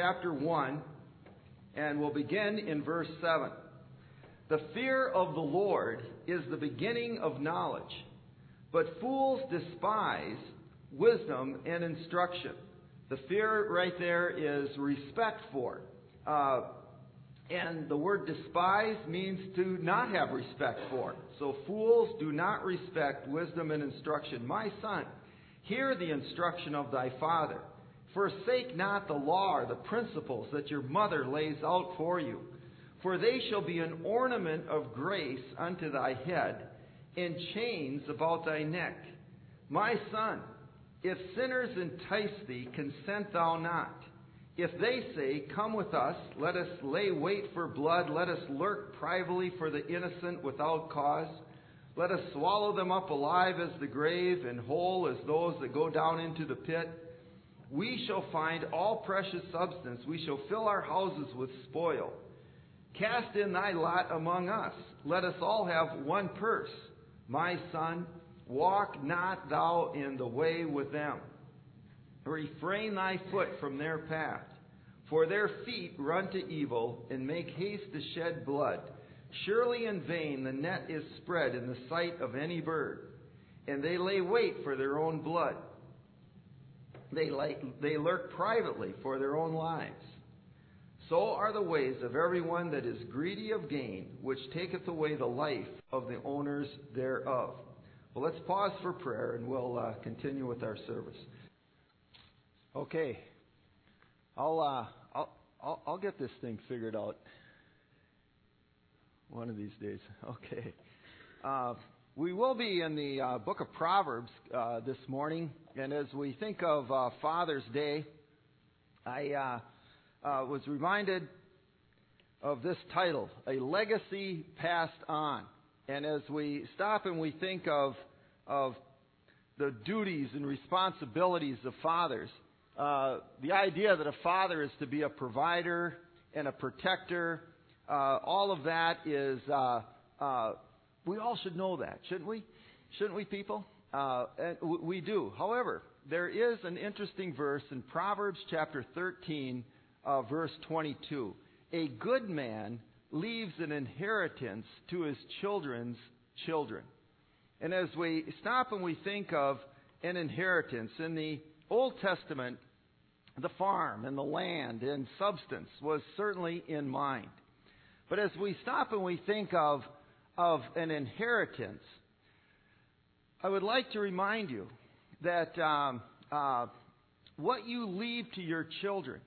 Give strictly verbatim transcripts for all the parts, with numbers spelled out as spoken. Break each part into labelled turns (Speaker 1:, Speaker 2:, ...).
Speaker 1: chapter one, and we'll begin in verse seven. The fear of the Lord is the beginning of knowledge, but fools despise wisdom and instruction. The fear right there is respect for. Uh, and the word despise means to not have respect for. So fools do not respect wisdom and instruction. My son, hear the instruction of thy father. Forsake not the law or the principles that your mother lays out for you. For they shall be an ornament of grace unto thy head, and chains about thy neck. My son, if sinners entice thee, consent thou not. If they say, Come with us, let us lay wait for blood, let us lurk privately for the innocent without cause. Let us swallow them up alive as the grave, and whole as those that go down into the pit. We shall find all precious substance. We shall fill our houses with spoil. Cast in thy lot among us. Let us all have one purse. My son, walk not thou in the way with them. Refrain thy foot from their path. For their feet run to evil, and make haste to shed blood. Surely in vain the net is spread in the sight of any bird, and they lay wait for their own blood. They, lay, they lurk privately for their own lives. So are the ways of everyone that is greedy of gain, which taketh away the life of the owners thereof. Well, let's pause for prayer, and we'll uh, continue with our service. Okay, I'll, uh, I'll I'll I'll get this thing figured out one of these days. Okay, uh, we will be in the uh, book of Proverbs uh, this morning, and as we think of uh, Father's Day, I uh, uh, was reminded of this title, A Legacy Passed On. And as we stop and we think of of the duties and responsibilities of fathers, uh, the idea that a father is to be a provider and a protector, uh, all of that is, uh, uh, we all should know that, shouldn't we? Shouldn't we, people? Uh, and w- we do. However, there is an interesting verse in Proverbs chapter thirteen, uh, verse twenty-two. A good man leaves an inheritance to his children's children. And as we stop and we think of an inheritance, in the Old Testament, the farm and the land and substance was certainly in mind. But as we stop and we think of, of an inheritance, I would like to remind you that um, uh, what you leave to your children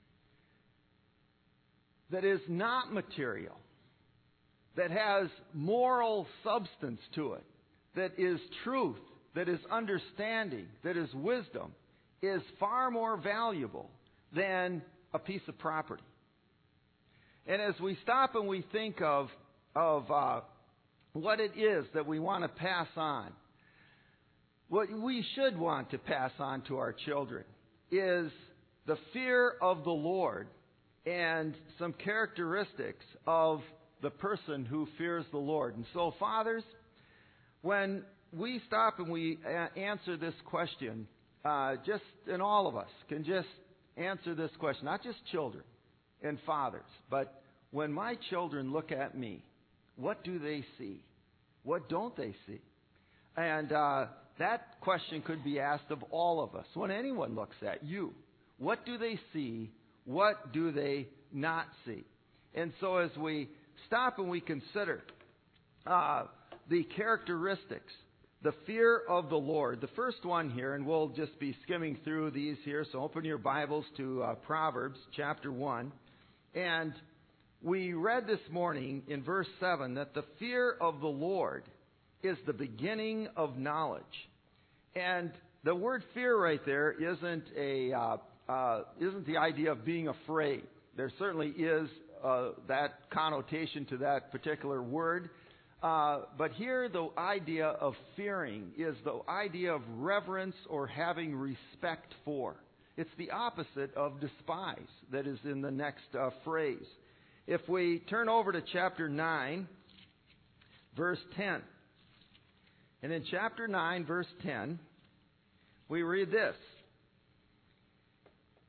Speaker 1: that is not material, that has moral substance to it, that is truth, that is understanding, that is wisdom, is far more valuable than a piece of property. And as we stop and we think of, of uh, what it is that we want to pass on, what we should want to pass on to our children is the fear of the Lord and some characteristics of the person who fears the Lord. And so, fathers, when we stop and we a- answer this question, uh, just, and all of us can just answer this question, not just children and fathers, but when my children look at me, what do they see? What don't they see? And uh, that question could be asked of all of us. When anyone looks at you, what do they see? What do they not see? And so as we stop and we consider uh, the characteristics, the fear of the Lord, the first one here, and we'll just be skimming through these here, so open your Bibles to uh, Proverbs chapter one. And we read this morning in verse seven that the fear of the Lord is the beginning of knowledge. And the word fear right there isn't a uh, uh, isn't the idea of being afraid. There certainly is uh, that connotation to that particular word. Uh, but here the idea of fearing is the idea of reverence or having respect for. It's the opposite of despise that is in the next uh, phrase. If we turn over to chapter nine, verse ten. And in chapter nine, verse ten, we read this.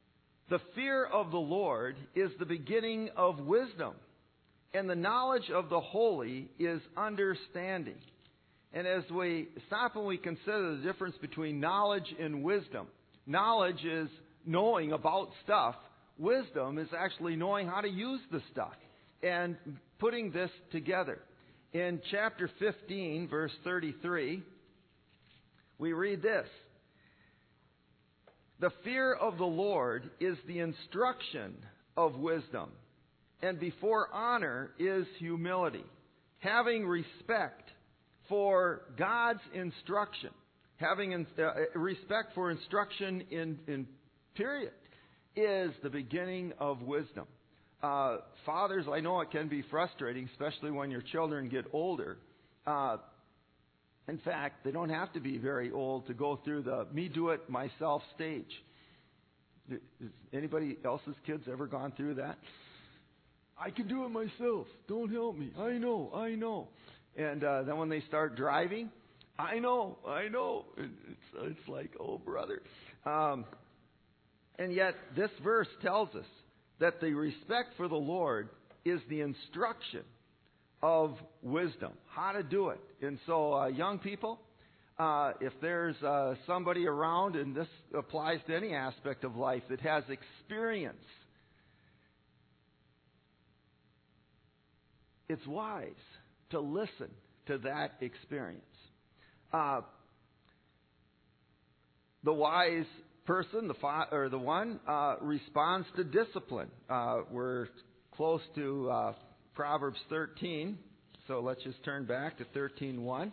Speaker 1: The fear of the Lord is the beginning of wisdom, and the knowledge of the holy is understanding. And as we stop and we consider the difference between knowledge and wisdom, knowledge is knowing about stuff. Wisdom is actually knowing how to use the stuff and putting this together. In chapter fifteen, verse thirty-three, we read this. The fear of the Lord is the instruction of wisdom, and before honor is humility. Having respect for God's instruction, having in, uh, respect for instruction in, in period, is the beginning of wisdom. Uh, fathers, I know it can be frustrating, especially when your children get older. Uh, in fact, they don't have to be very old to go through the me do it myself stage. Has anybody else's kids ever gone through that? I can do it myself. Don't help me. I know, I know. And uh, then when they start driving, I know, I know. It's, it's like, oh, brother. Um, and yet, this verse tells us that the respect for the Lord is the instruction of wisdom, how to do it. And so, uh, young people, uh, if there's uh, somebody around, and this applies to any aspect of life that has experience, it's wise to listen to that experience. Uh, the wise person, the fi- or the one, uh, responds to discipline. Uh, we're close to uh, Proverbs thirteen, so let's just turn back to thirteen one.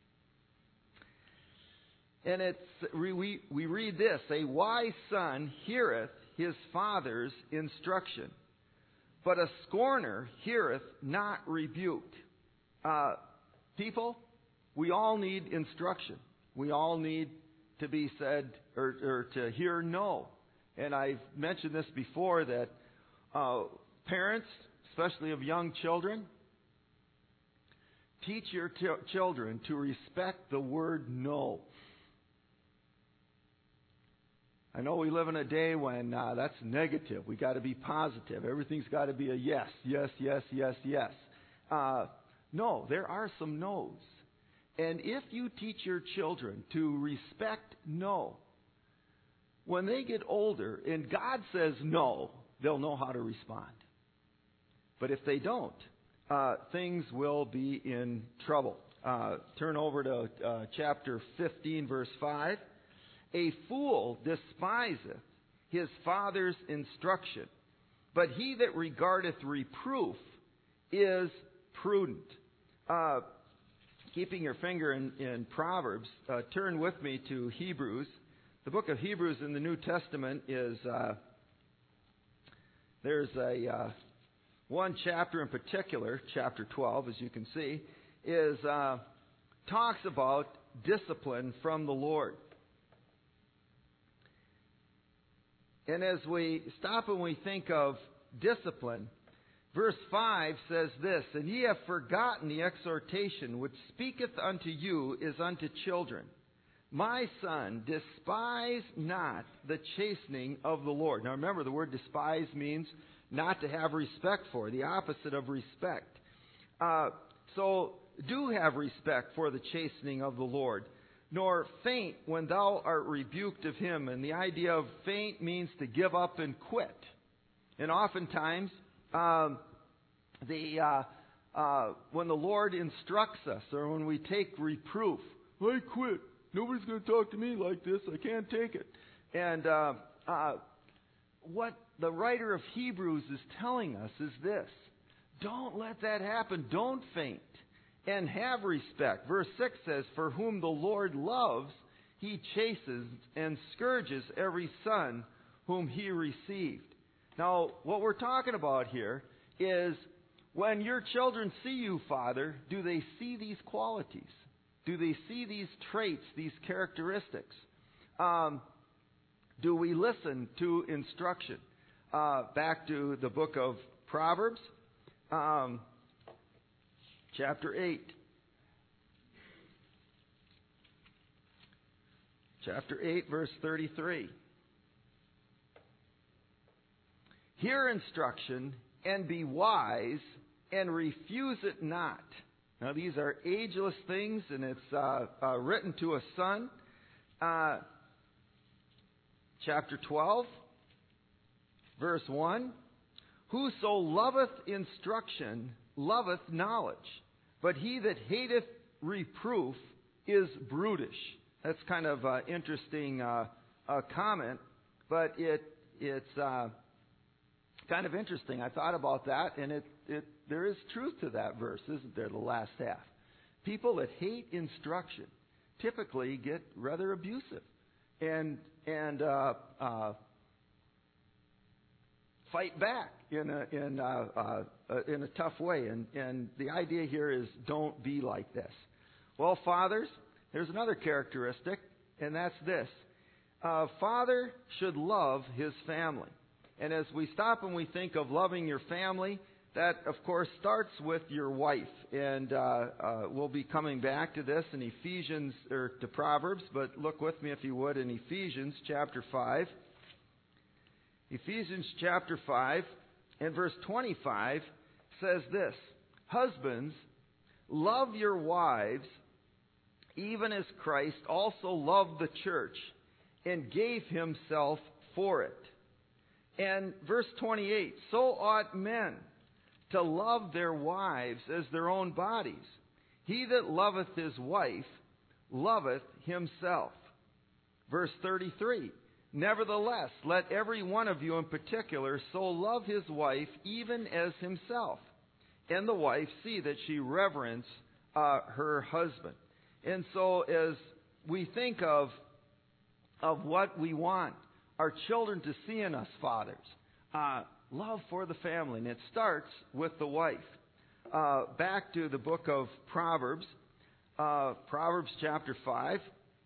Speaker 1: And it's we we read this: a wise son heareth his father's instruction, but a scorner heareth not rebuke. Uh, people, we all need instruction. We all need to be said or, or to hear no. And I've mentioned this before that uh, parents, especially of young children, teach your ch- children to respect the word no. I know we live in a day when uh, that's negative. We got to be positive. Everything's got to be a yes, yes, yes, yes, yes. Uh, no, there are some no's. And if you teach your children to respect no, when they get older and God says no, they'll know how to respond. But if they don't, uh, things will be in trouble. Uh, turn over to uh, chapter fifteen, verse five. A fool despiseth his father's instruction, but he that regardeth reproof is prudent. Uh, keeping your finger in, in Proverbs, uh, turn with me to Hebrews. The book of Hebrews in the New Testament is, uh, there's a uh, one chapter in particular, chapter twelve, as you can see, is uh, talks about discipline from the Lord. And as we stop and we think of discipline, verse five says this, and ye have forgotten the exhortation which speaketh unto you is unto children. My son, despise not the chastening of the Lord. Now remember, the word despise means not to have respect for, the opposite of respect. Uh, so do have respect for the chastening of the Lord. Nor faint when thou art rebuked of him. And the idea of faint means to give up and quit. And oftentimes, um, the uh, uh, when the Lord instructs us, or when we take reproof, I quit. Nobody's going to talk to me like this. I can't take it. And uh, uh, what the writer of Hebrews is telling us is this: don't let that happen. Don't faint. And have respect. Verse six says, for whom the Lord loves, he chastens and scourges every son whom he received. Now, what we're talking about here is when your children see you, Father, do they see these qualities? Do they see these traits, these characteristics? Um, do we listen to instruction? Uh, back to the book of Proverbs. Um, Chapter eight. Chapter eight, verse thirty-three. Hear instruction and be wise and refuse it not. Now these are ageless things, and it's uh, uh, written to a son. Uh, chapter twelve, verse one. Whoso loveth instruction loveth knowledge, but he that hateth reproof is brutish. That's kind of an interesting uh, uh, comment, but it it's uh, kind of interesting. I thought about that, and it, it there is truth to that verse, isn't there, the last half? People that hate instruction typically get rather abusive and and uh, uh, fight back in a in a, uh, uh, in a tough way. And and the idea here is don't be like this. Well, fathers, there's another characteristic, and that's this: uh, father should love his family. And as we stop and we think of loving your family, that, of course, starts with your wife. And uh, uh, we'll be coming back to this in Ephesians, or to Proverbs, but look with me, if you would, in Ephesians chapter five. Ephesians chapter five and verse twenty-five says this: Husbands, love your wives, even as Christ also loved the church and gave himself for it. And verse twenty-eight, so ought men to love their wives as their own bodies. He that loveth his wife loveth himself. Verse thirty-three, nevertheless, let every one of you in particular so love his wife even as himself, and the wife see that she reverence uh, her husband. And so as we think of, of what we want our children to see in us, fathers, uh, love for the family, and it starts with the wife. Uh, back to the book of Proverbs, uh, Proverbs chapter five.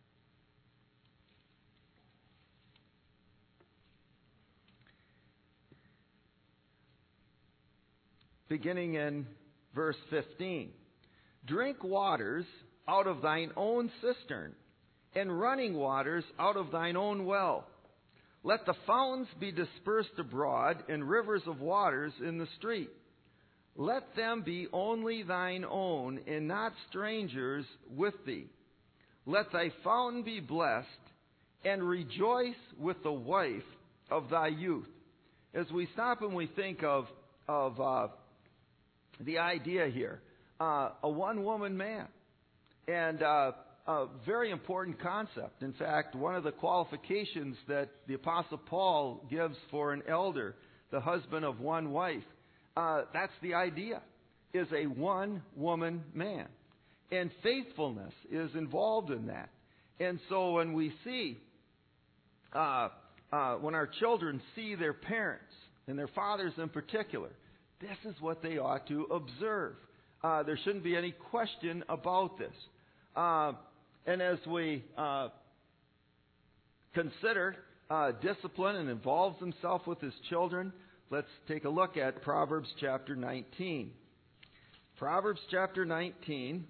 Speaker 1: Beginning in verse fifteen. Drink waters out of thine own cistern, and running waters out of thine own well. Let the fountains be dispersed abroad, and rivers of waters in the street. Let them be only thine own, and not strangers with thee. Let thy fountain be blessed, and rejoice with the wife of thy youth. As we stop and we think of, of uh, the idea here, uh, a one-woman man, and uh, a very important concept. In fact, one of the qualifications that the Apostle Paul gives for an elder, the husband of one wife, uh, that's the idea, is a one-woman man. And faithfulness is involved in that. And so when we see, uh, uh, when our children see their parents, and their fathers in particular, this is what they ought to observe. Uh, there shouldn't be any question about this. Uh, and as we uh, consider uh, discipline and involves himself with his children, let's take a look at Proverbs chapter nineteen. Proverbs chapter nineteen,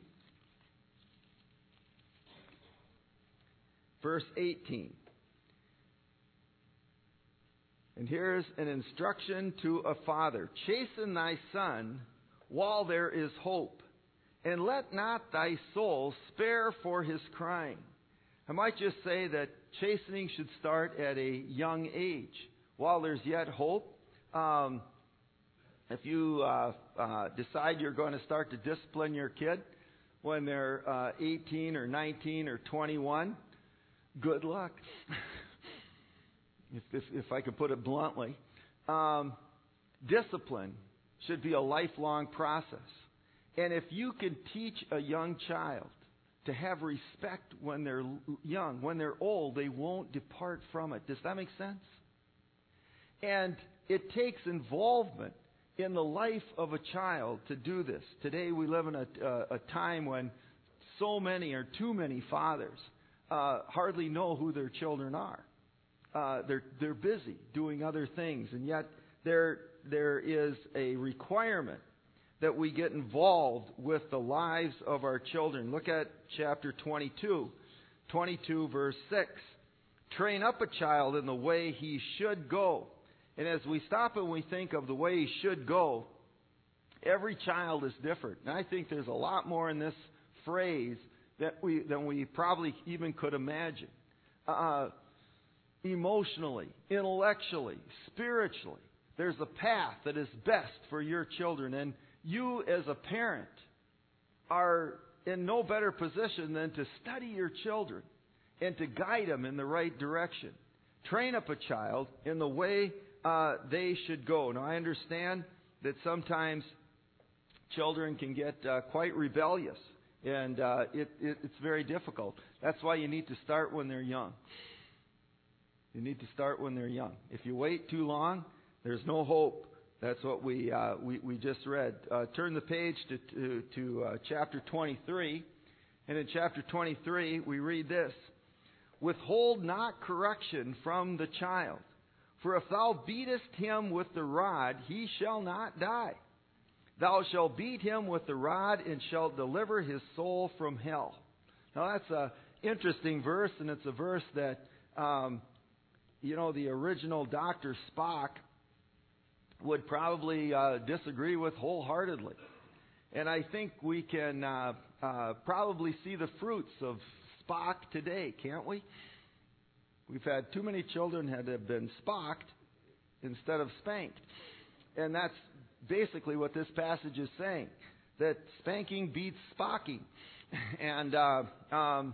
Speaker 1: verse eighteen. And here's an instruction to a father. Chasten thy son while there is hope, and let not thy soul spare for his crying. I might just say that chastening should start at a young age, while there's yet hope. Um, if you uh, uh, decide you're going to start to discipline your kid when they're uh, eighteen or nineteen or twenty-one, good luck. if, if, if I could put it bluntly. Um, discipline should be a lifelong process. And if you can teach a young child to have respect when they're young, when they're old, they won't depart from it. Does that make sense? And it takes involvement in the life of a child to do this. Today we live in a, a, a time when so many or too many fathers uh, hardly know who their children are. Uh, they're they're busy doing other things, and yet there there is a requirement that we get involved with the lives of our children. Look at chapter twenty-two, twenty-two verse six. Train up a child in the way he should go, And as we stop and we think of the way he should go, every child is different. And I think there's a lot more in this phrase that we, than we probably even could imagine. Uh, emotionally, intellectually, spiritually, there's a path that is best for your children. And you as a parent are in no better position than to study your children and to guide them in the right direction. Train up a child in the way uh, they should go. Now, I understand that sometimes children can get uh, quite rebellious, and uh, it, it, it's very difficult. That's why you need to start when they're young. You need to start when they're young. If you wait too long, there's no hope. That's what we uh, we, we just read. Uh, turn the page to to, to uh, chapter twenty-three, and in chapter twenty-three we read this: "Withhold not correction from the child, for if thou beatest him with the rod, he shall not die. Thou shalt beat him with the rod, and shalt deliver his soul from hell." Now that's a interesting verse, and it's a verse that um, you know the original Doctor Spock would probably uh, disagree with wholeheartedly. And I think we can uh, uh, probably see the fruits of Spock today, can't we? We've had too many children that have been spocked instead of spanked. And that's basically what this passage is saying, that spanking beats spocking. and uh, um,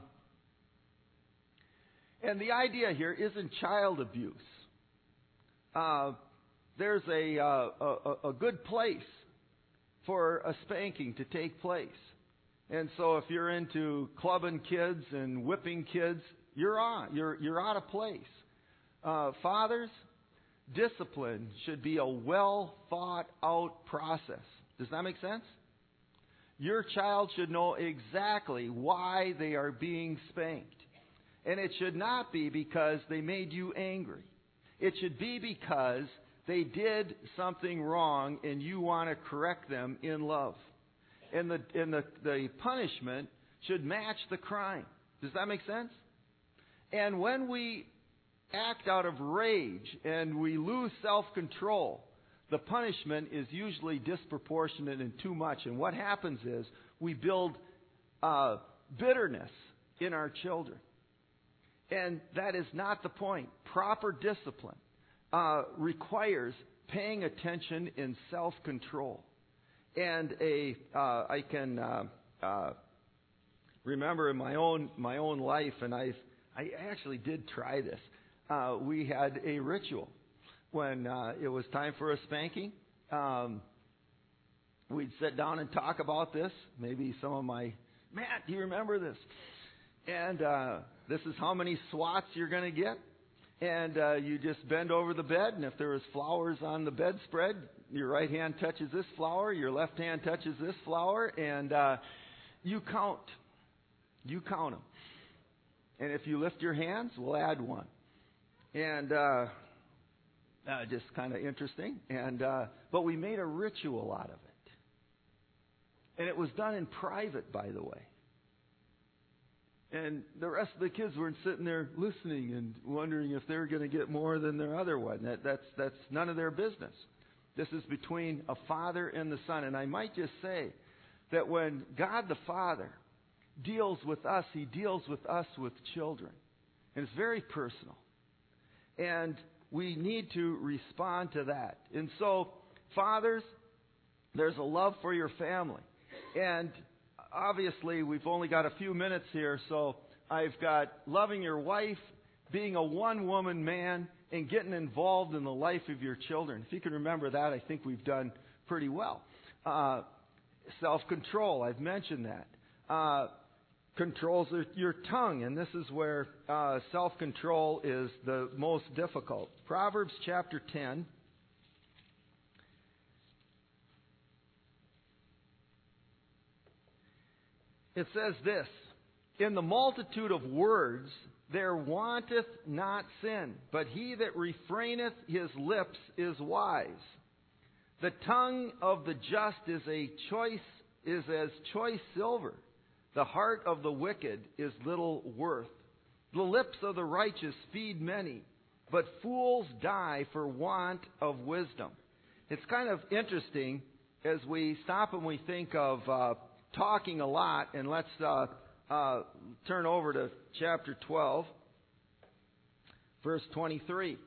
Speaker 1: and the idea here isn't child abuse. Uh, there's a, uh, a, a good place for a spanking to take place. And so if you're into clubbing kids and whipping kids, you're on. You're, you're out of place. Uh, fathers, discipline should be a well thought out process. Does that make sense? Your child should know exactly why they are being spanked. And it should not be because they made you angry. It should be because they did something wrong and you want to correct them in love. And the and the, the punishment should match the crime. Does that make sense? And when we act out of rage and we lose self-control, the punishment is usually disproportionate and too much. And what happens is we build uh, bitterness in our children. And that is not the point. Proper discipline uh, requires paying attention in self-control. And a uh, I can uh, uh, remember in my own my own life, and I I actually did try this. Uh, we had a ritual when uh, it was time for a spanking. Um, we'd sit down and talk about this. Maybe some of my Matt, do you remember this? And uh, this is how many swats you're going to get. And uh, you just bend over the bed, and if there was flowers on the bedspread, your right hand touches this flower, your left hand touches this flower, and uh, you count. You count them. And if you lift your hands, we'll add one. And uh, uh, just kind of interesting. And uh, but we made a ritual out of it. And it was done in private, by the way. And the rest of the kids weren't sitting there listening and wondering if they were going to get more than their other one. That, that's, that's none of their business. This is between a father and the son. And I might just say that when God the Father deals with us, He deals with us with children. And it's very personal. And we need to respond to that. And so, fathers, there's a love for your family. And obviously, we've only got a few minutes here, so I've got loving your wife, being a one-woman man, and getting involved in the life of your children. If you can remember that, I think we've done pretty well. Uh, self-control, I've mentioned that. Uh, controls your tongue, and this is where uh, self-control is the most difficult. Proverbs chapter ten. It says this: "In the multitude of words there wanteth not sin, but he that refraineth his lips is wise. The tongue of the just is a choice is as choice silver. The heart of the wicked is little worth. The lips of the righteous feed many, but fools die for want of wisdom. It's kind of interesting as we stop and we think of uh, talking a lot, and let's uh, uh, turn over to chapter twelve, verse twenty-three.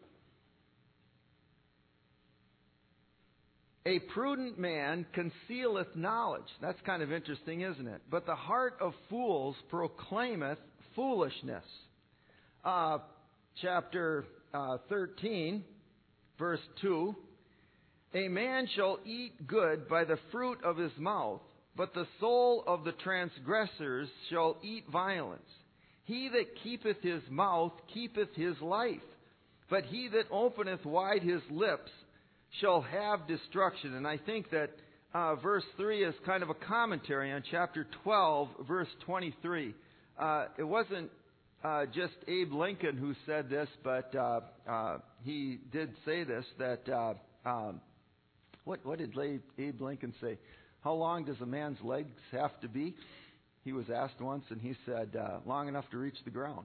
Speaker 1: A prudent man concealeth knowledge. That's kind of interesting, isn't it? But the heart of fools proclaimeth foolishness. Uh, chapter uh, thirteen, verse two. A man shall eat good by the fruit of his mouth, but the soul of the transgressors shall eat violence. He that keepeth his mouth keepeth his life, but he that openeth wide his lips shall have destruction. And I think that uh, verse three is kind of a commentary on chapter twelve, verse twenty-three. Uh, it wasn't uh, just Abe Lincoln who said this, but uh, uh, he did say this, that, uh, um, what, what did Abe Lincoln say? How long does a man's legs have to be? He was asked once, and he said, uh, long enough to reach the ground.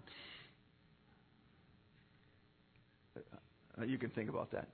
Speaker 1: Uh, you can think about that.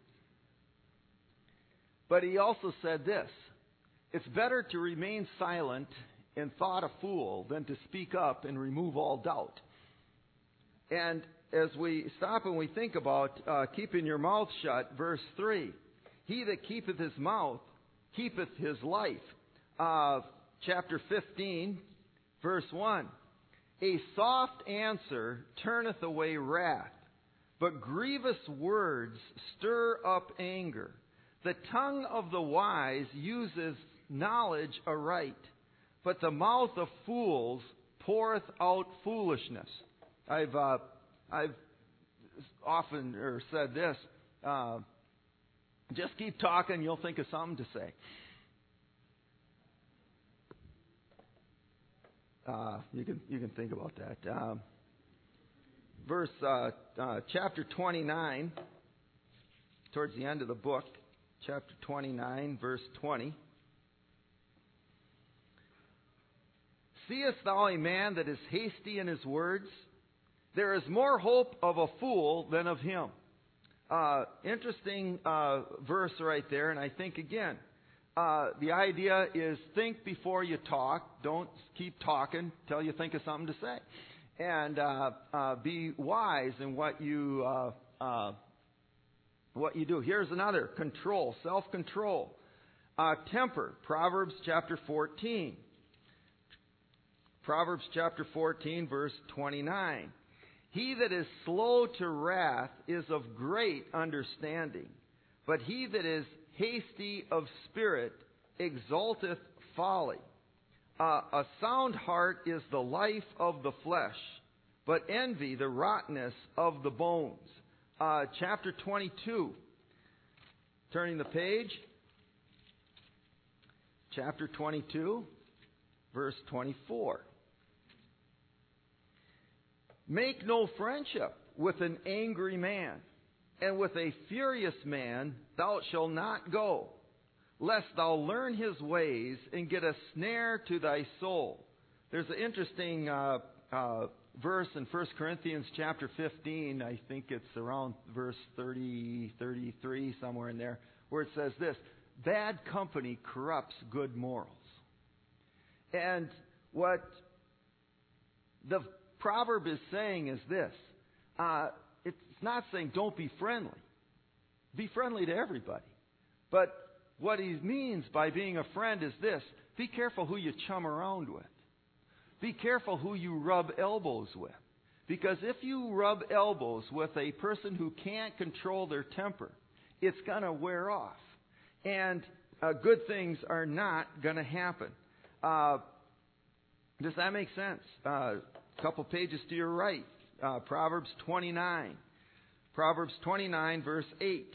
Speaker 1: But he also said this: it's better to remain silent and thought a fool than to speak up and remove all doubt. And as we stop and we think about uh, keeping your mouth shut, verse three, he that keepeth his mouth keepeth his life. Uh, chapter fifteen, verse one, a soft answer turneth away wrath, but grievous words stir up anger. The tongue of the wise uses knowledge aright, but the mouth of fools poureth out foolishness. I've uh, I've often or said this: uh, just keep talking, you'll think of something to say. Uh, you can you can think about that. Um, verse uh, uh, chapter twenty-nine, towards the end of the book. Chapter twenty-nine, verse twenty. Seest thou a man that is hasty in his words? There is more hope of a fool than of him. Uh, interesting uh, verse right there, and I think again, uh, the idea is think before you talk. Don't keep talking till you think of something to say. And uh, uh, be wise in what you... Uh, uh, What you do. Here's another: control, self-control. Uh, temper, Proverbs chapter fourteen. Proverbs chapter fourteen, verse twenty-nine. He that is slow to wrath is of great understanding, but he that is hasty of spirit exalteth folly. Uh, a sound heart is the life of the flesh, but envy the rottenness of the bones. Uh, chapter twenty-two, turning the page, chapter twenty-two, verse twenty-four. Make no friendship with an angry man, and with a furious man thou shalt not go, lest thou learn his ways and get a snare to thy soul. There's an interesting uh, uh, verse in First Corinthians chapter fifteen, I think it's around verse thirty, thirty-three, somewhere in there, where it says this: bad company corrupts good morals. And what the proverb is saying is this: uh, it's not saying don't be friendly. Be friendly to everybody. But what he means by being a friend is this: be careful who you chum around with. Be careful who you rub elbows with. Because if you rub elbows with a person who can't control their temper, it's going to wear off. And uh, good things are not going to happen. Uh, does that make sense? Uh, a couple pages to your right. Uh, Proverbs twenty-nine. Proverbs twenty-nine, verse eight.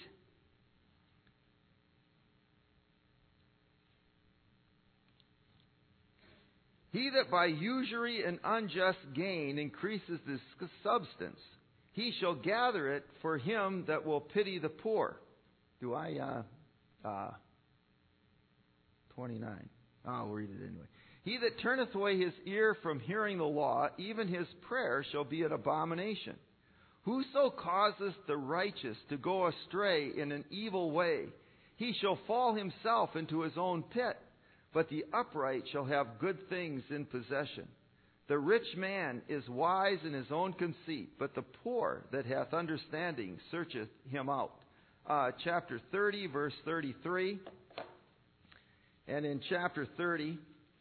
Speaker 1: He that by usury and unjust gain increases his substance, he shall gather it for him that will pity the poor. Do I, uh, uh, twenty-nine. I'll read it anyway. He that turneth away his ear from hearing the law, even his prayer shall be an abomination. Whoso causeth the righteous to go astray in an evil way, he shall fall himself into his own pit, but the upright shall have good things in possession. The rich man is wise in his own conceit, but the poor that hath understanding searcheth him out. Uh, chapter thirty, verse thirty-three. And in chapter thirty,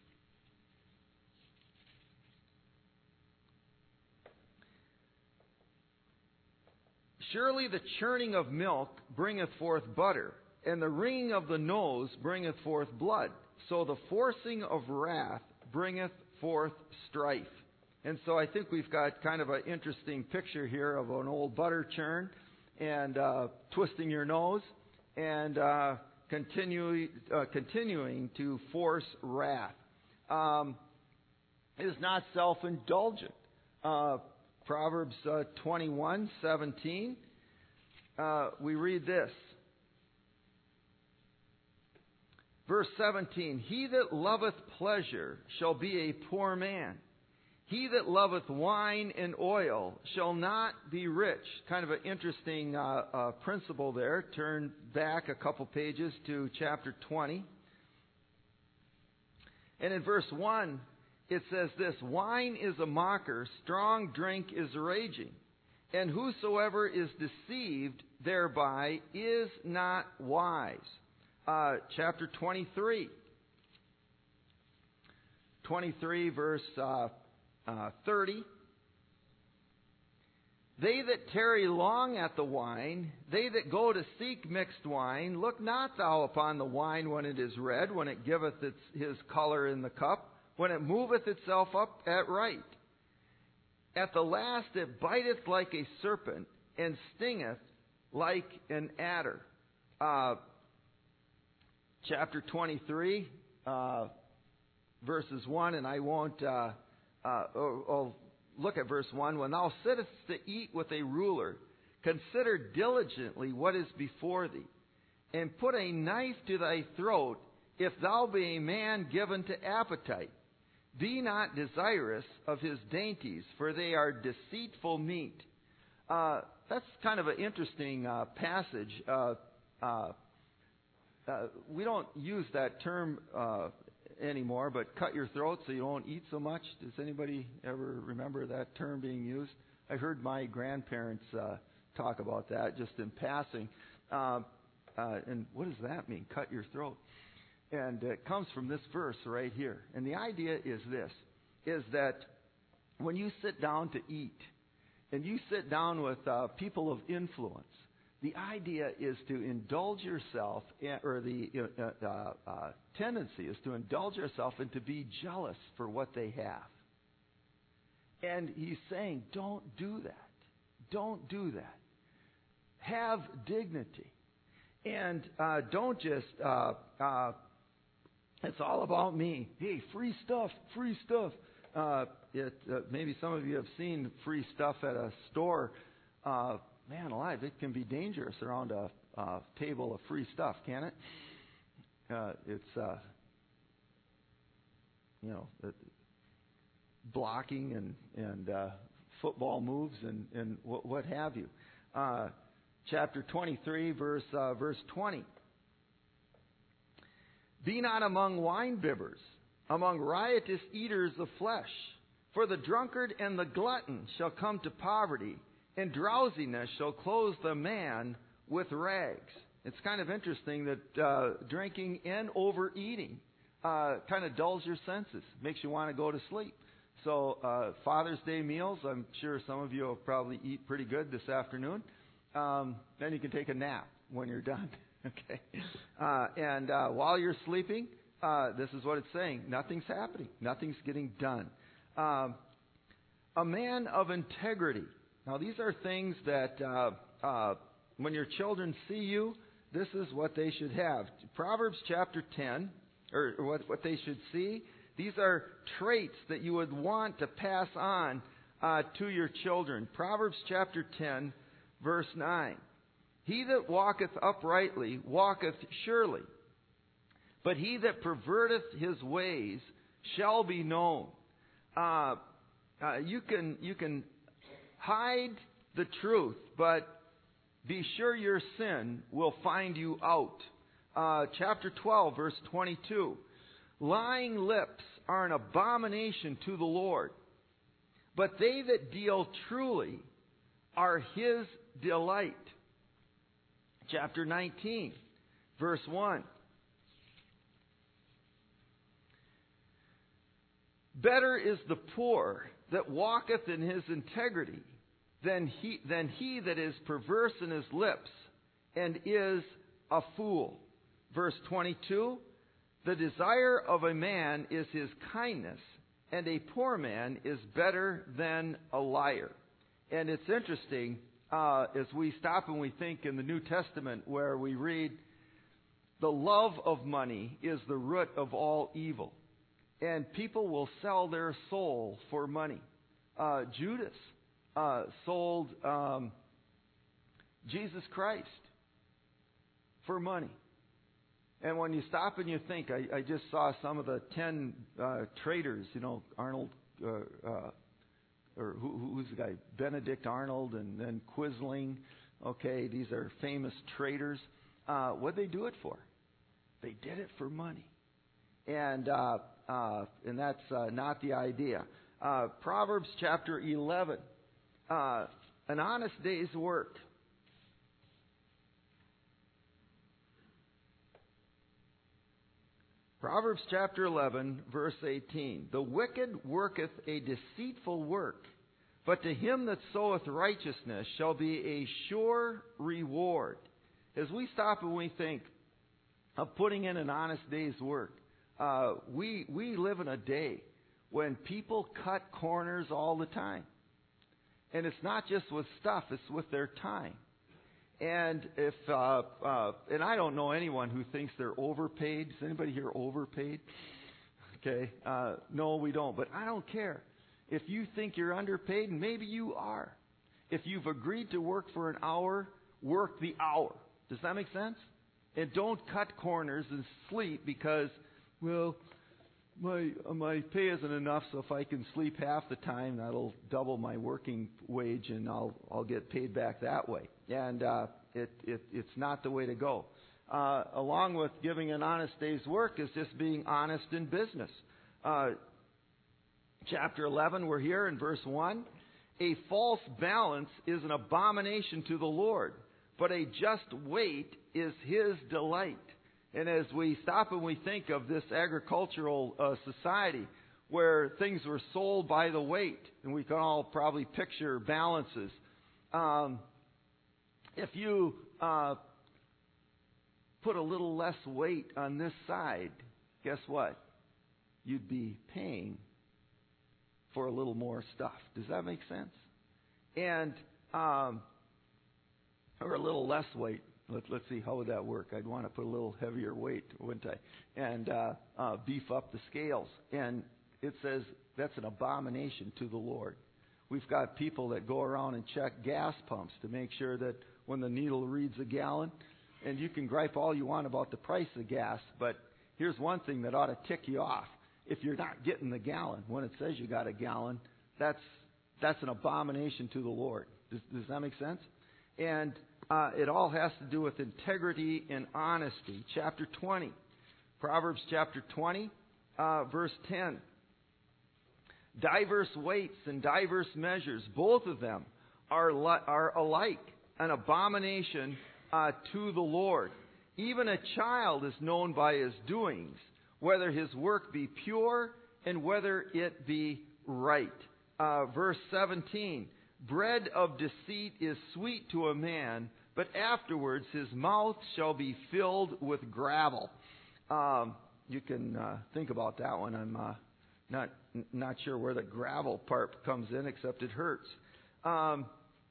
Speaker 1: surely the churning of milk bringeth forth butter, and the wringing of the nose bringeth forth blood. So the forcing of wrath bringeth forth strife. And so I think we've got kind of an interesting picture here of an old butter churn and uh, twisting your nose and uh, continue, uh, continuing to force wrath. Um, it is not self-indulgent. Uh, Proverbs uh, twenty-one seventeen, uh, we read this. Verse seventeen, he that loveth pleasure shall be a poor man. He that loveth wine and oil shall not be rich. Kind of an interesting uh, uh, principle there. Turn back a couple pages to chapter twenty. And in verse one, it says this, wine is a mocker, strong drink is raging, and whosoever is deceived thereby is not wise. Uh, chapter twenty-three. twenty-three, verse uh, uh, thirty. They that tarry long at the wine, they that go to seek mixed wine, look not thou upon the wine when it is red, when it giveth its, his color in the cup, when it moveth itself up at right. At the last it biteth like a serpent, and stingeth like an adder. Uh, chapter twenty-three, uh, verses one, and I won't uh, uh, oh, oh, look at verse one. When thou sittest to eat with a ruler, consider diligently what is before thee, and put a knife to thy throat, if thou be a man given to appetite. Be not desirous of his dainties, for they are deceitful meat. Uh, that's kind of an interesting uh, passage. Uh, uh, uh, we don't use that term uh, anymore, but cut your throat so you won't eat so much. Does anybody ever remember that term being used? I heard my grandparents uh, talk about that just in passing. Uh, uh, and what does that mean, cut your throat? And it comes from this verse right here. And the idea is this, is that when you sit down to eat, and you sit down with uh, people of influence, the idea is to indulge yourself, in, or the uh, uh, uh, tendency is to indulge yourself and to be jealous for what they have. And he's saying, don't do that. Don't do that. Have dignity. And uh, don't just... Uh, uh, It's all about me. Hey, free stuff, free stuff. Uh, it, uh, maybe some of you have seen free stuff at a store. Uh, man alive, it can be dangerous around a, a table of free stuff, can it? Uh, it's, uh, you know, uh, blocking and, and uh, football moves and, and what, what have you. Uh, chapter twenty-three, verse uh, verse twenty. Be not among winebibbers, among riotous eaters of flesh. For the drunkard and the glutton shall come to poverty, and drowsiness shall clothe the man with rags. It's kind of interesting that uh, drinking and overeating uh, kind of dulls your senses, makes you want to go to sleep. So uh, Father's Day meals, I'm sure some of you will probably eat pretty good this afternoon. Um, then you can take a nap when you're done. Okay. Uh, and uh, while you're sleeping, uh, this is what it's saying. Nothing's happening. Nothing's getting done. Um, a man of integrity. Now, these are things that uh, uh, when your children see you, this is what they should have. Proverbs chapter ten, or what, what they should see, these are traits that you would want to pass on uh, to your children. Proverbs chapter ten, verse nine. He that walketh uprightly walketh surely, but he that perverteth his ways shall be known. Uh, uh, you can you can hide the truth, but be sure your sin will find you out. Uh, chapter twelve, verse twenty-two. Lying lips are an abomination to the Lord, but they that deal truly are His delight. Chapter nineteen, verse one. Better is the poor that walketh in his integrity than he, than he that is perverse in his lips and is a fool. Verse twenty-two, the desire of a man is his kindness, and a poor man is better than a liar. And it's interesting, uh, as we stop and we think in the New Testament where we read, the love of money is the root of all evil. And people will sell their soul for money. Uh, Judas uh, sold um, Jesus Christ for money. And when you stop and you think, I, I just saw some of the ten uh, traitors, you know, Arnold, uh, uh, or who, who's the guy? Benedict Arnold and then Quisling. Okay, these are famous traitors. Uh, what'd they do it for? They did it for money. And uh, uh, and that's uh, not the idea. Uh, Proverbs chapter eleven. Uh, an honest day's work. Proverbs chapter eleven, verse eighteen. The wicked worketh a deceitful work, but to him that soweth righteousness shall be a sure reward. As we stop and we think of putting in an honest day's work, uh, we we live in a day when people cut corners all the time. And it's not just with stuff, it's with their time. And if uh, uh, and I don't know anyone who thinks they're overpaid. Is anybody here overpaid? Okay, uh, no, we don't. But I don't care. If you think you're underpaid, and maybe you are. If you've agreed to work for an hour, work the hour. Does that make sense? And don't cut corners and sleep because, well, my uh, my pay isn't enough. So if I can sleep half the time, that'll double my working wage, and I'll I'll get paid back that way. And uh, it, it it's not the way to go. Uh, along with giving an honest day's work is just being honest in business. Uh, chapter eleven, we're here in verse one. A false balance is an abomination to the Lord, but a just weight is His delight. And as we stop and we think of this agricultural uh, society where things were sold by the weight, and we can all probably picture balances. Um, if you uh, put a little less weight on this side, guess what? You'd be paying for a little more stuff. Does that make sense? And um, or a little less weight. Let, let's see, how would that work? I'd want to put a little heavier weight, wouldn't I? And uh, uh, beef up the scales. And it says that's an abomination to the Lord. We've got people that go around and check gas pumps to make sure that when the needle reads a gallon, and you can gripe all you want about the price of gas, but here's one thing that ought to tick you off. If you're not getting the gallon, when it says you got a gallon, that's that's an abomination to the Lord. Does, does that make sense? And uh, it all has to do with integrity and honesty. Chapter twenty, Proverbs chapter twenty, uh, verse ten. Diverse weights and diverse measures, both of them are li- are alike, an abomination uh, to the Lord. Even a child is known by his doings, whether his work be pure and whether it be right. Uh, verse seventeen, bread of deceit is sweet to a man, but afterwards his mouth shall be filled with gravel. Um, you can uh, think about that one. I'm uh, not not sure where the gravel part comes in, except it hurts. Um,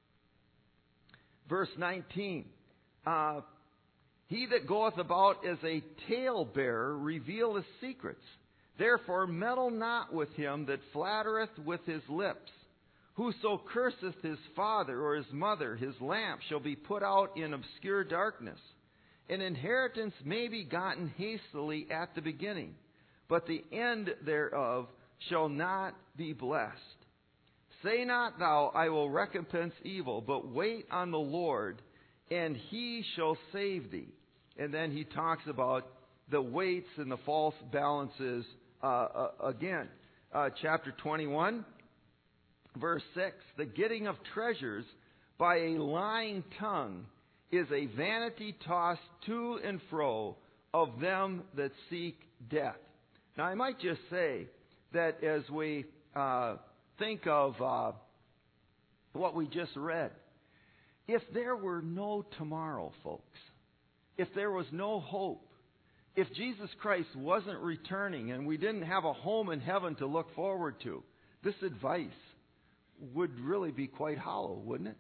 Speaker 1: verse nineteen, uh, he that goeth about as a talebearer revealeth secrets. Therefore meddle not with him that flattereth with his lips. Whoso curseth his father or his mother, his lamp shall be put out in obscure darkness. An inheritance may be gotten hastily at the beginning, but the end thereof shall not be blessed. Say not thou, I will recompense evil, but wait on the Lord, and he shall save thee. And then he talks about the weights and the false balances uh, uh, again. Uh, chapter twenty-one, verse six. The getting of treasures by a lying tongue is a vanity tossed to and fro of them that seek death. Now I might just say that as we uh, think of uh, what we just read, if there were no tomorrow, folks, if there was no hope, if Jesus Christ wasn't returning and we didn't have a home in heaven to look forward to, this advice would really be quite hollow, wouldn't it?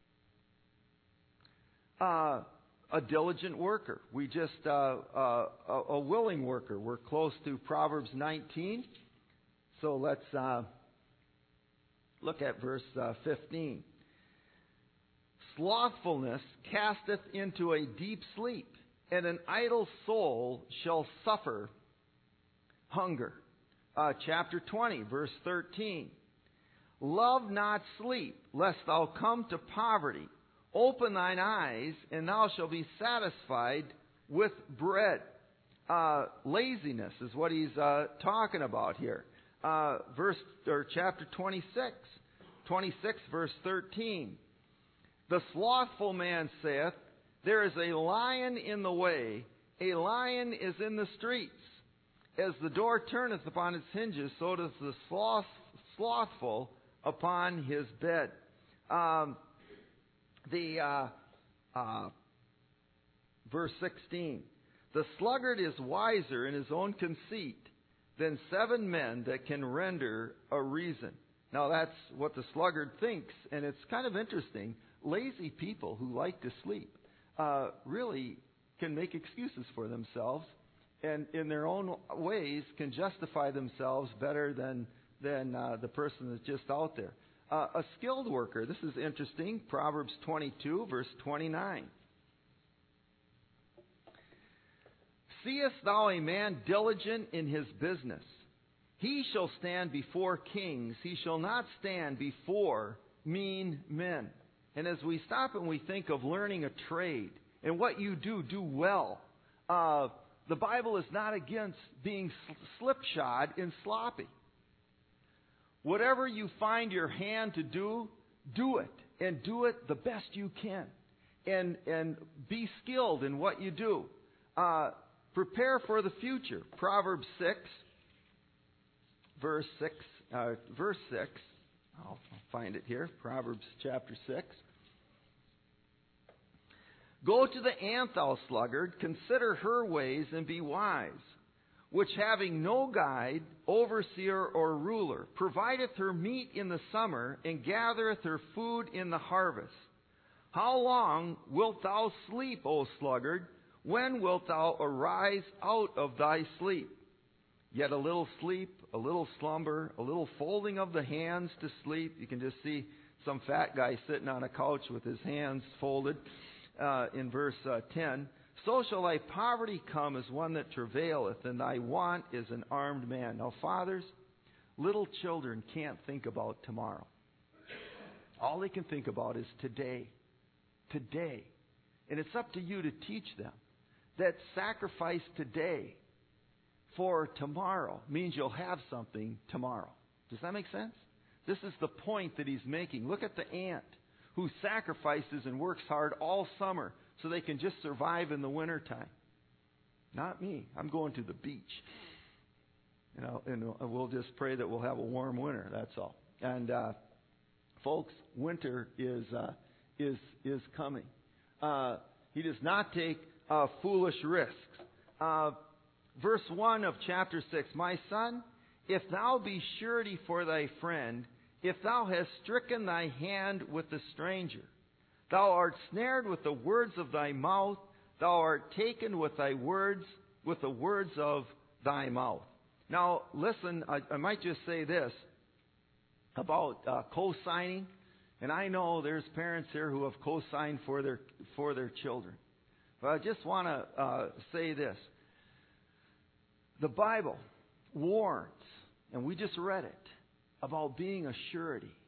Speaker 1: Uh, a diligent worker. We just, uh, uh, a, a willing worker. We're close to Proverbs nineteen. So let's uh, look at verse uh, fifteen. Slothfulness casteth into a deep sleep, and an idle soul shall suffer hunger. Uh, chapter twenty, verse thirteen. Love not sleep, lest thou come to poverty. Open thine eyes, and thou shalt be satisfied with bread. Uh, laziness is what he's uh, talking about here. Uh, verse or chapter twenty-six, twenty-six, verse thirteen. The slothful man saith, there is a lion in the way, a lion is in the streets. As the door turneth upon its hinges, so doth the sloth, slothful upon his bed. Um, the uh, uh, verse sixteen. The sluggard is wiser in his own conceit than seven men that can render a reason. Now that's what the sluggard thinks, and it's kind of interesting. Lazy people who like to sleep uh, really can make excuses for themselves, and in their own ways can justify themselves better than than uh, the person that's just out there. Uh, a skilled worker. This is interesting. Proverbs twenty-two, verse twenty-nine. Seest thou a man diligent in his business? He shall stand before kings. He shall not stand before mean men. And as we stop and we think of learning a trade and what you do, do well, uh, the Bible is not against being slipshod and sloppy. Whatever you find your hand to do, do it. And do it the best you can. And, and be skilled in what you do. Uh, prepare for the future. Proverbs six, verse six, uh, verse six. I'll find it here. Proverbs chapter six. Go to the ant, thou sluggard, consider her ways, and be wise, which having no guide, overseer, or ruler, provideth her meat in the summer, and gathereth her food in the harvest. How long wilt thou sleep, O sluggard? When wilt thou arise out of thy sleep? Yet a little sleep, a little slumber, a little folding of the hands to sleep. You can just see some fat guy sitting on a couch with his hands folded uh, in verse uh, ten. So shall thy poverty come as one that travaileth, and thy want is an armed man. Now, fathers, little children can't think about tomorrow. All they can think about is today. Today. And it's up to you to teach them that sacrifice today for tomorrow means you'll have something tomorrow. Does that make sense? This is the point that he's making. Look at the ant who sacrifices and works hard all summer so they can just survive in the wintertime. Not me. I'm going to the beach. You know, and we'll just pray that we'll have a warm winter. That's all. And uh, folks, winter is uh, is is coming. Uh, he does not take uh, foolish risks. Uh, verse one of chapter six. My son, if thou be surety for thy friend, if thou hast stricken thy hand with the stranger, thou art snared with the words of thy mouth, thou art taken with thy words, with the words of thy mouth. Now, listen, I, I might just say this about uh, co-signing, and I know there's parents here who have co-signed for their for their children. But I just want to uh, say this. The Bible warns, and we just read it, about being a surety.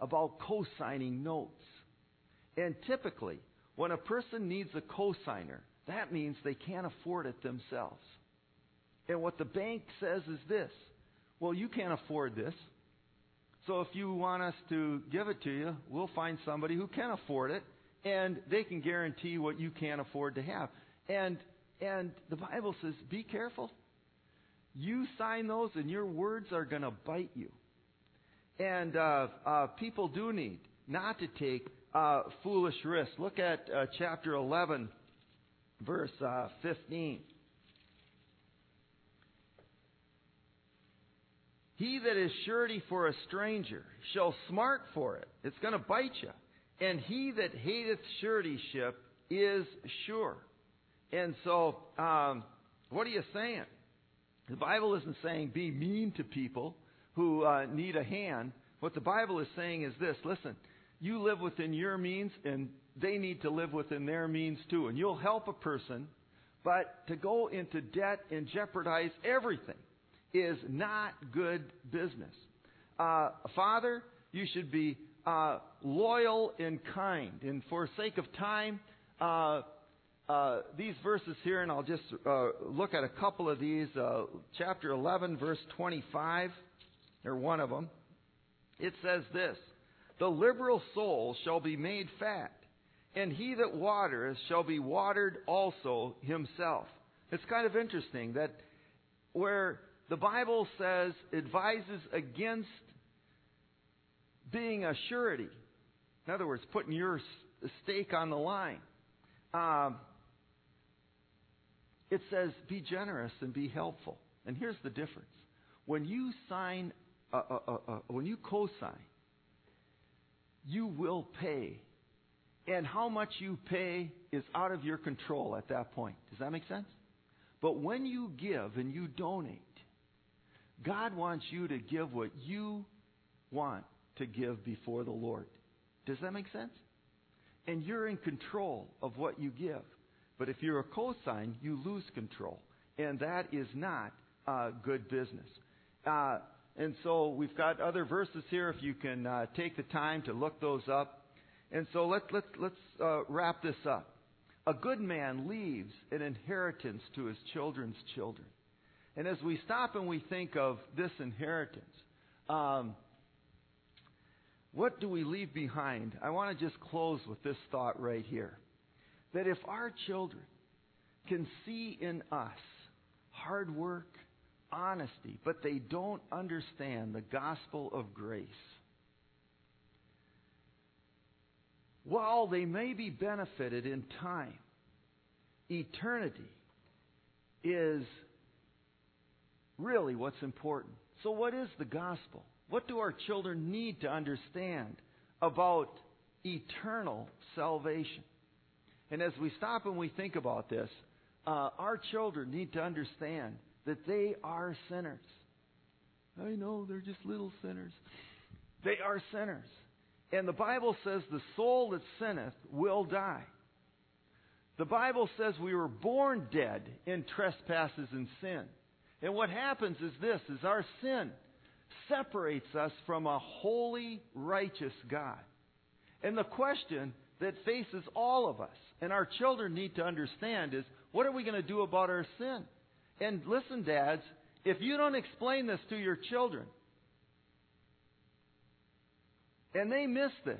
Speaker 1: about co-signing notes. And typically, when a person needs a co-signer, that means they can't afford it themselves. And what the bank says is this: well, you can't afford this, so if you want us to give it to you, we'll find somebody who can afford it, and they can guarantee what you can't afford to have. And and the Bible says, be careful. You sign those, and your words are going to bite you. And uh, uh, people do need not to take uh, foolish risks. Look at uh, chapter eleven, verse uh, fifteen. He that is surety for a stranger shall smart for it. It's going to bite you. And he that hateth suretyship is sure. And so, um, what are you saying? The Bible isn't saying be mean to people who uh, need a hand. What the Bible is saying is this: listen, you live within your means, and they need to live within their means too. And you'll help a person, but to go into debt and jeopardize everything is not good business. Uh, Father, you should be uh, loyal and kind. And for sake of time, uh, uh, these verses here, and I'll just uh, look at a couple of these. Uh, chapter eleven, verse twenty-five, or one of them. It says this: the liberal soul shall be made fat, and he that watereth shall be watered also himself. It's kind of interesting that where the Bible says, advises against being a surety. In other words, putting your stake on the line. Um, it says, be generous and be helpful. And here's the difference. When you sign, uh, uh, uh, uh, when you co-sign, you will pay. And how much you pay is out of your control at that point. Does that make sense? But when you give and you donate, God wants you to give what you want to give before the Lord. Does that make sense? And you're in control of what you give. But if you're a cosign, you lose control. And that is not uh, good business. Uh, and so we've got other verses here if you can uh, take the time to look those up. And so let, let, let's uh, wrap this up. A good man leaves an inheritance to his children's children. And as we stop and we think of this inheritance, um, what do we leave behind? I want to just close with this thought right here. That if our children can see in us hard work, honesty, but they don't understand the gospel of grace, while they may be benefited in time, eternity is really what's important. So what is the gospel? What do our children need to understand about eternal salvation? And as we stop and we think about this, uh, our children need to understand that they are sinners. I know, they're just little sinners. They are sinners. And the Bible says the soul that sinneth will die. The Bible says we were born dead in trespasses and sin. And what happens is this, is our sin separates us from a holy, righteous God. And the question that faces all of us, and our children need to understand, is what are we going to do about our sin? And listen, dads, if you don't explain this to your children, and they miss this,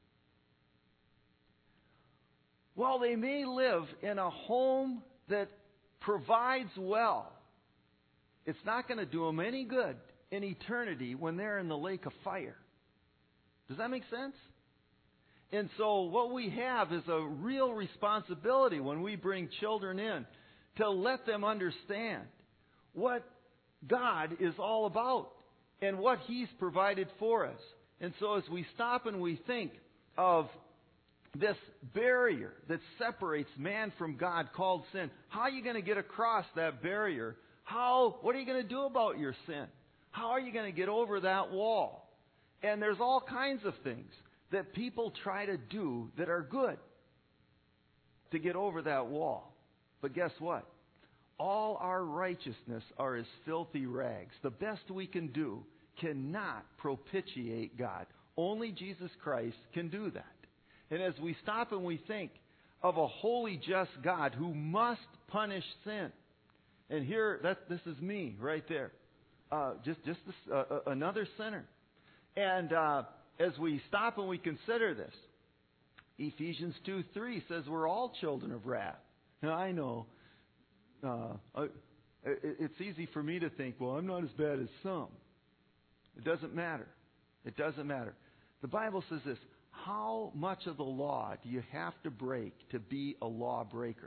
Speaker 1: while they may live in a home that provides well, it's not going to do them any good in eternity when they're in the lake of fire. Does that make sense? And so what we have is a real responsibility when we bring children in to let them understand what God is all about and what He's provided for us. And so as we stop and we think of this barrier that separates man from God called sin, how are you going to get across that barrier? How, what are you going to do about your sin? How are you going to get over that wall? And there's all kinds of things that people try to do that are good to get over that wall. But guess what? All our righteousness are as filthy rags. The best we can do cannot propitiate God. Only Jesus Christ can do that. And as we stop and we think of a holy, just God who must punish sin, and here, that this is me right there, uh, just just this, uh, another sinner. And uh, as we stop and we consider this, Ephesians two three says we're all children of wrath. And I know uh, I, it's easy for me to think, well, I'm not as bad as some. It doesn't matter. It doesn't matter. The Bible says this: how much of the law do you have to break to be a lawbreaker?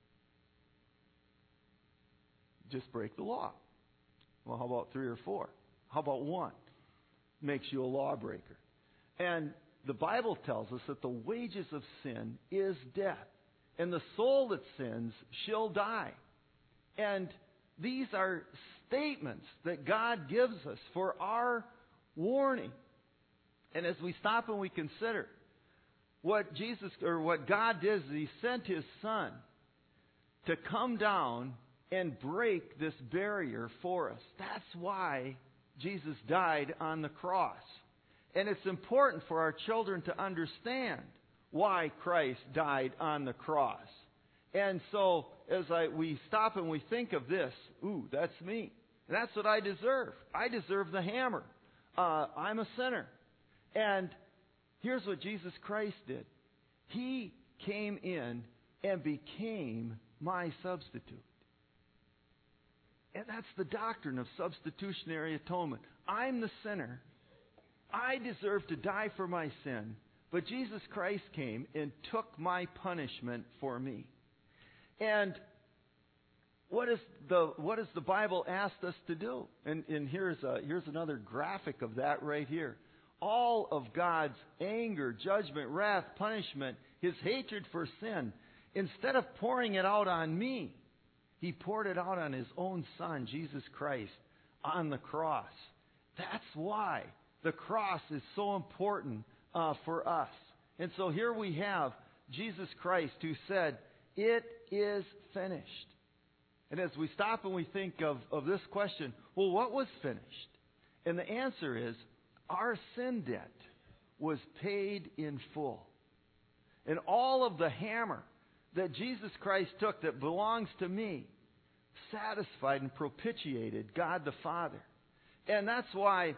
Speaker 1: Just break the law. Well, how about three or four? How about one? Makes you a lawbreaker. And the Bible tells us that the wages of sin is death. And the soul that sins shall die. And these are statements that God gives us for our warning. And as we stop and we consider what Jesus or what God did, is He sent His Son to come down and break this barrier for us. That's why Jesus died on the cross. And it's important for our children to understand why Christ died on the cross. And so, as I we stop and we think of this, ooh, that's me. And that's what I deserve. I deserve the hammer. Uh, I'm a sinner. And here's what Jesus Christ did. He came in and became my substitute. And that's the doctrine of substitutionary atonement. I'm the sinner. I deserve to die for my sin. But Jesus Christ came and took my punishment for me. And what is the what has the Bible asked us to do? And, and here's a, here's another graphic of that right here. All of God's anger, judgment, wrath, punishment, His hatred for sin, instead of pouring it out on me, He poured it out on His own Son, Jesus Christ, on the cross. That's why the cross is so important uh, for us. And so here we have Jesus Christ who said, "It is finished." And as we stop and we think of, of this question, well, what was finished? And the answer is, our sin debt was paid in full. And all of the hammer that Jesus Christ took that belongs to me satisfied and propitiated God the Father. And that's why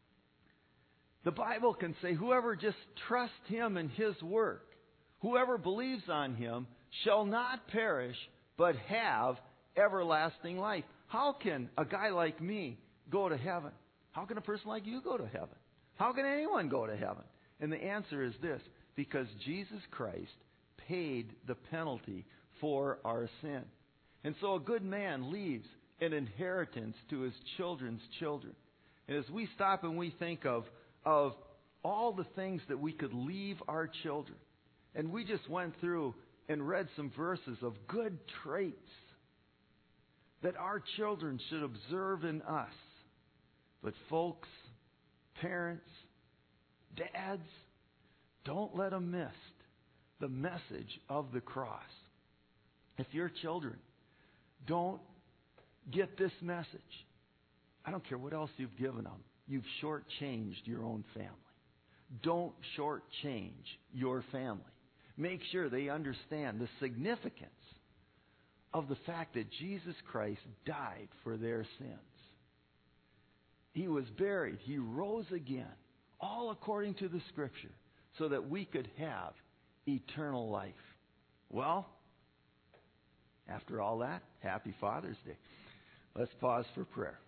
Speaker 1: the Bible can say whoever just trusts Him and His work, whoever believes on Him, shall not perish but have everlasting life. How can a guy like me go to heaven? How can a person like you go to heaven? How can anyone go to heaven? And the answer is this: because Jesus Christ paid the penalty for our sin. And so a good man leaves an inheritance to his children's children. And as we stop and we think of, of all the things that we could leave our children, and we just went through and read some verses of good traits that our children should observe in us. But folks, parents, dads, don't let them miss the message of the cross. If your children don't get this message, I don't care what else you've given them, you've shortchanged your own family. Don't shortchange your family. Make sure they understand the significance of the fact that Jesus Christ died for their sins. He was buried. He rose again, all according to the Scripture, so that we could have eternal life. Well, after all that, happy Father's Day. Let's pause for prayer.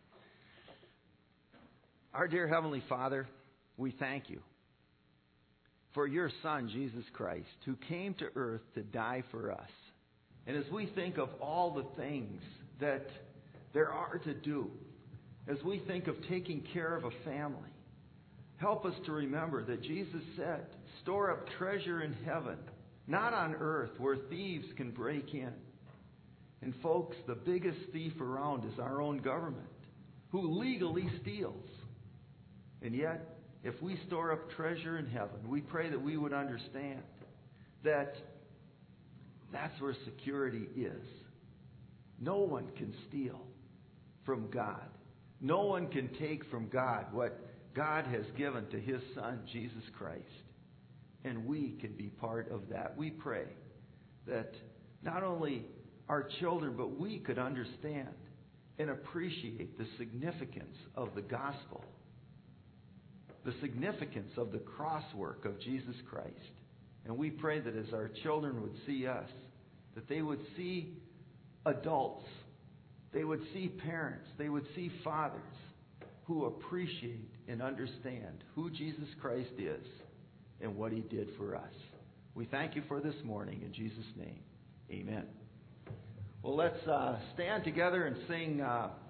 Speaker 1: Our dear Heavenly Father, we thank You for Your Son, Jesus Christ, who came to earth to die for us. And as we think of all the things that there are to do, as we think of taking care of a family, help us to remember that Jesus said, store up treasure in heaven, not on earth where thieves can break in. And folks, the biggest thief around is our own government, who legally steals. And yet, if we store up treasure in heaven, we pray that we would understand that that's where security is. No one can steal from God. No one can take from God what God has given to His Son, Jesus Christ. And we can be part of that. We pray that not only our children, but we could understand and appreciate the significance of the gospel, the significance of the cross work of Jesus Christ. And we pray that as our children would see us, that they would see adults, they would see parents, they would see fathers who appreciate and understand who Jesus Christ is and what He did for us. We thank You for this morning in Jesus' name. Amen. Well, let's uh, stand together and sing... Uh,